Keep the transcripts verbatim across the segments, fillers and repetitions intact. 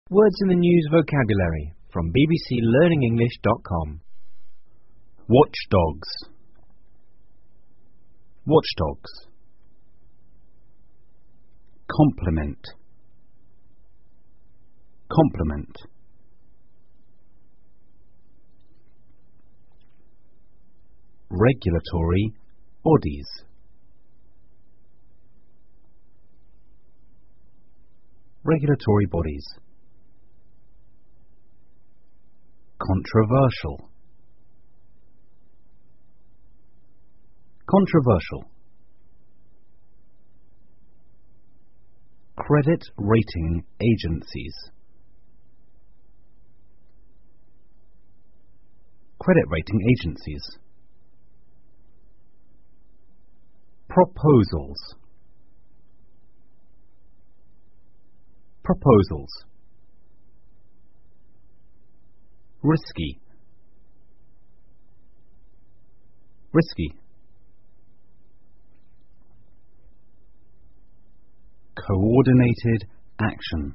Words in the News vocabulary from b b c learning english dot com. Watchdogs. Watchdogs. Complement. Complement. Regulatory bodies. Regulatory bodies. Controversial. Controversial. Credit rating agencies. Credit rating agencies. Proposals. Proposals. Risky. Risky. Coordinated action.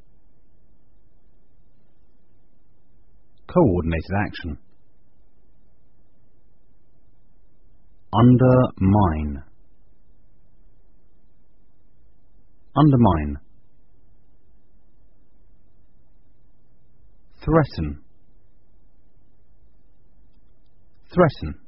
Coordinated action. Undermine. Undermine. Threaten. Threaten.